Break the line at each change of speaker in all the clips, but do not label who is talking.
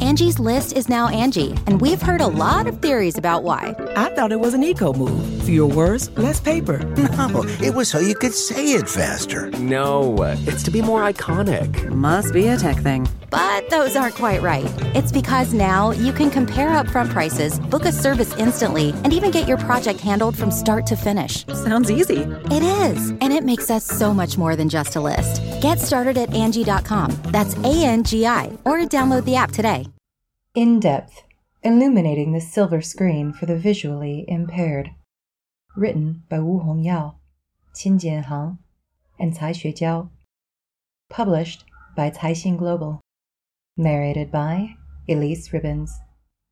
Angie's List is now Angie, and we've heard a lot of theories about why.
I thought it was an eco move. Fewer words, less paper.
No, it was so you could say it faster.
No, it's to be more iconic.
Must be a tech thing.
But those aren't quite right. It's because now you can compare upfront prices, book a service instantly, and even get your project handled from start to finish.
Sounds easy.
It is, and it makes us so much more than just a list. Get started at Angie.com. That's ANGI, or download the app today.
In Depth, Illuminating the Silver Screen for the Visually Impaired. Written by Wu Hongyao, Qin Jianhang, and Cai Xuejiao. Published by Caixin Global. Narrated by Elise Ribbons.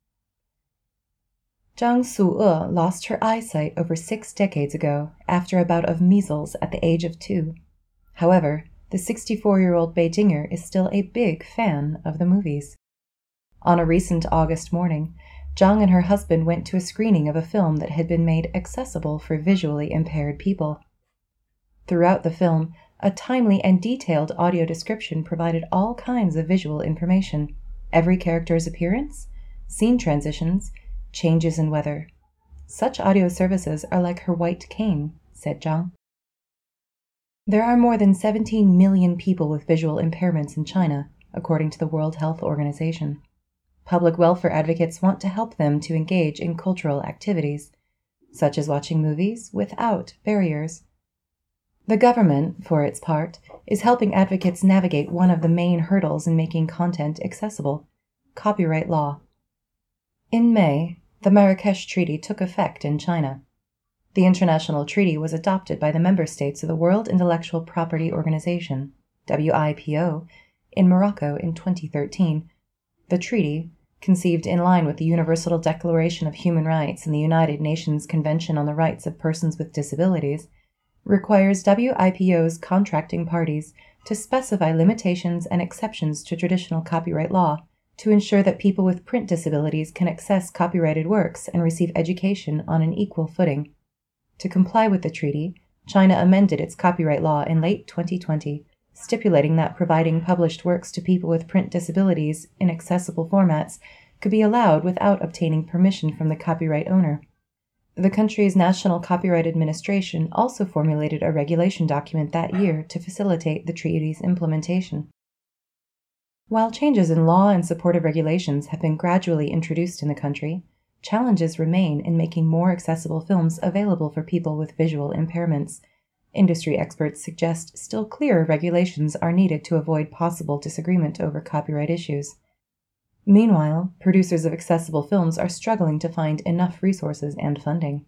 Zhang Su'e lost her eyesight over 6 decades ago after a bout of measles at the age of 2. However, the 64-year-old Beijinger is still a big fan of the movies. On a recent August morning, Zhang and her husband went to a screening of a film that had been made accessible for visually impaired people. Throughout the film, a timely and detailed audio description provided all kinds of visual information, every character's appearance, scene transitions, changes in weather. Such audio services are like her white cane, said Zhang. There are more than 17 million people with visual impairments in China, according to the World Health Organization. Public welfare advocates want to help them to engage in cultural activities, such as watching movies without barriers. The government, for its part, is helping advocates navigate one of the main hurdles in making content accessible: copyright law. In May, the Marrakesh Treaty took effect in China. The international treaty was adopted by the member states of the World Intellectual Property Organization, WIPO, in Morocco in 2013. The treaty, conceived in line with the Universal Declaration of Human Rights and the United Nations Convention on the Rights of Persons with Disabilities, requires WIPO's contracting parties to specify limitations and exceptions to traditional copyright law to ensure that people with print disabilities can access copyrighted works and receive education on an equal footing. To comply with the treaty, China amended its copyright law in late 2020, stipulating that providing published works to people with print disabilities in accessible formats could be allowed without obtaining permission from the copyright owner. The country's National Copyright Administration also formulated a regulation document that year to facilitate the treaty's implementation. While changes in law and supportive regulations have been gradually introduced in the country, challenges remain in making more accessible films available for people with visual impairments. Industry experts suggest still clearer regulations are needed to avoid possible disagreement over copyright issues. Meanwhile, producers of accessible films are struggling to find enough resources and funding.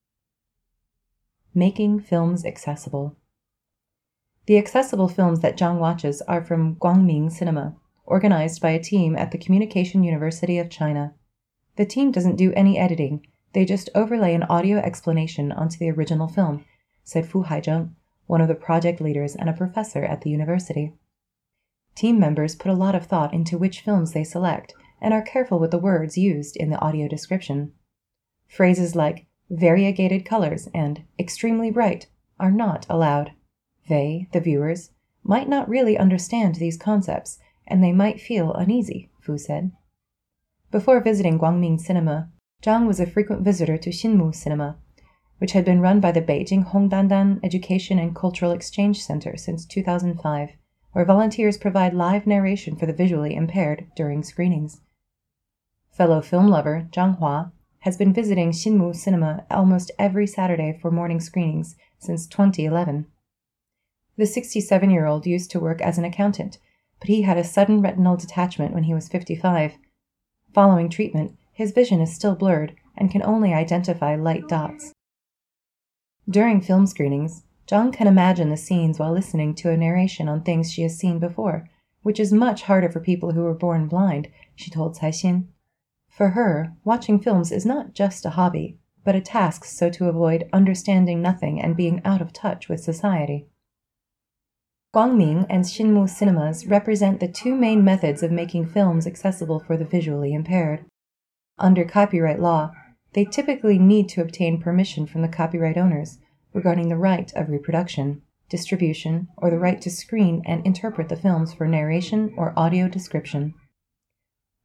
Making films accessible. The accessible films that Zhang watches are from Guangming Cinema, organized by a team at the Communication University of China. The team doesn't do any editing, they just overlay an audio explanation onto the original film, said Fu Haizheng, one of the project leaders and a professor at the university. Team members put a lot of thought into which films they select and are careful with the words used in the audio description. Phrases like variegated colors and extremely bright are not allowed. They, the viewers, might not really understand these concepts, and they might feel uneasy, Fu said. Before visiting Guangming Cinema, Zhang was a frequent visitor to Xinmu Cinema, which had been run by the Beijing Hongdandan Education and Cultural Exchange Center since 2005, where volunteers provide live narration for the visually impaired during screenings. Fellow film lover Zhang Hua has been visiting Xinmu Cinema almost every Saturday for morning screenings since 2011. The 67-year-old used to work as an accountant, but he had a sudden retinal detachment when he was 55. Following treatment, his vision is still blurred and can only identify light dots. During film screenings, Zhang can imagine the scenes while listening to a narration on things she has seen before, which is much harder for people who were born blind, she told Caixin. For her, watching films is not just a hobby, but a task so to avoid understanding nothing and being out of touch with society. Guangming and Xinmu cinemas represent the two main methods of making films accessible for the visually impaired. Under copyright law, they typically need to obtain permission from the copyright owners regarding the right of reproduction, distribution, or the right to screen and interpret the films for narration or audio description.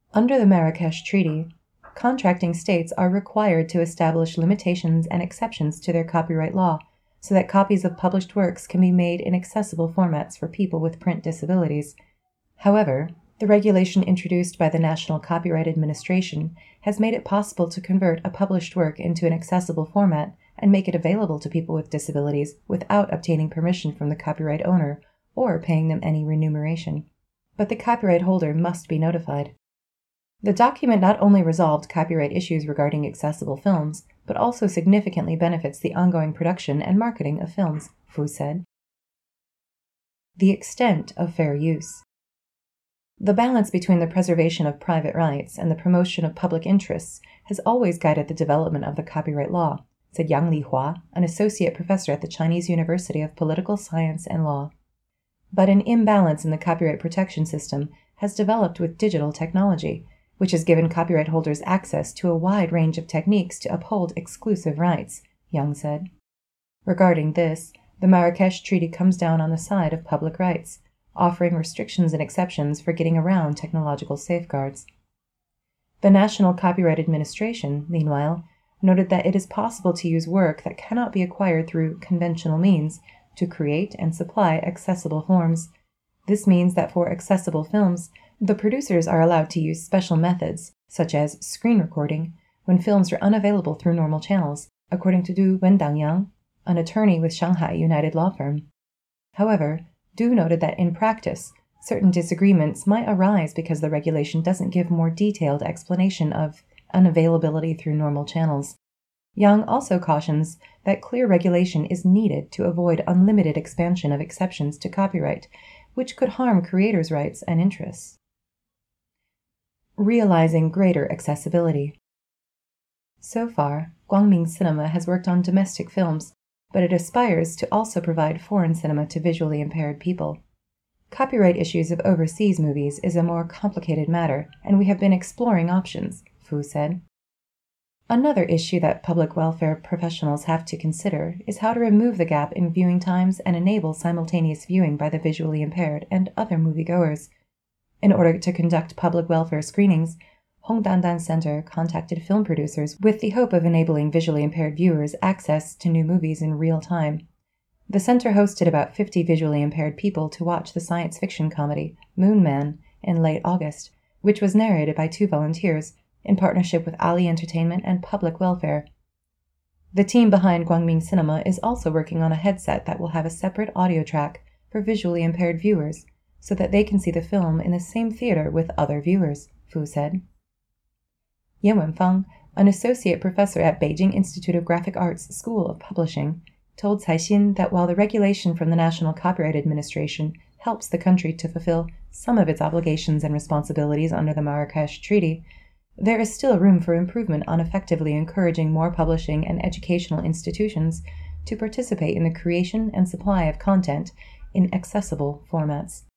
Under the Marrakesh Treaty, contracting states are required to establish limitations and exceptions to their copyright law so that copies of published works can be made in accessible formats for people with print disabilities. However, the regulation introduced by the National Copyright Administration has made it possible to convert a published work into an accessible format and make it available to people with disabilities without obtaining permission from the copyright owner or paying them any remuneration. But the copyright holder must be notified. The document not only resolved copyright issues regarding accessible films, but also significantly benefits the ongoing production and marketing of films, Fu said. The extent of fair use. The balance between the preservation of private rights and the promotion of public interests has always guided the development of the copyright law, said Yang Lihua, an associate professor at the Chinese University of Political Science and Law. But an imbalance in the copyright protection system has developed with digital technology, which has given copyright holders access to a wide range of techniques to uphold exclusive rights, Yang said. Regarding this, the Marrakesh Treaty comes down on the side of public rights, offering restrictions and exceptions for getting around technological safeguards. The National Copyright Administration, meanwhile, noted that it is possible to use work that cannot be acquired through conventional means to create and supply accessible forms. This means that for accessible films, the producers are allowed to use special methods, such as screen recording, when films are unavailable through normal channels, according to Du Wendangyang, an attorney with Shanghai United Law Firm. However, Du noted that in practice, certain disagreements might arise because the regulation doesn't give more detailed explanation of unavailability through normal channels. Yang also cautions that clear regulation is needed to avoid unlimited expansion of exceptions to copyright, which could harm creators' rights and interests. Realizing greater accessibility. So far, Guangming Cinema has worked on domestic films, but it aspires to also provide foreign cinema to visually impaired people. Copyright issues of overseas movies is a more complicated matter, and we have been exploring options, Fu said. Another issue that public welfare professionals have to consider is how to remove the gap in viewing times and enable simultaneous viewing by the visually impaired and other moviegoers. In order to conduct public welfare screenings, Hong Dandan Center contacted film producers with the hope of enabling visually impaired viewers access to new movies in real time. The center hosted about 50 visually impaired people to watch the science fiction comedy Moon Man in late August, which was narrated by 2 volunteers in partnership with Ali Entertainment and Public Welfare. The team behind Guangming Cinema is also working on a headset that will have a separate audio track for visually impaired viewers, so that they can see the film in the same theater with other viewers, Fu said. Yan Wenfang, an associate professor at Beijing Institute of Graphic Arts School of Publishing, told Caixin that while the regulation from the National Copyright Administration helps the country to fulfill some of its obligations and responsibilities under the Marrakesh Treaty, there is still room for improvement on effectively encouraging more publishing and educational institutions to participate in the creation and supply of content in accessible formats.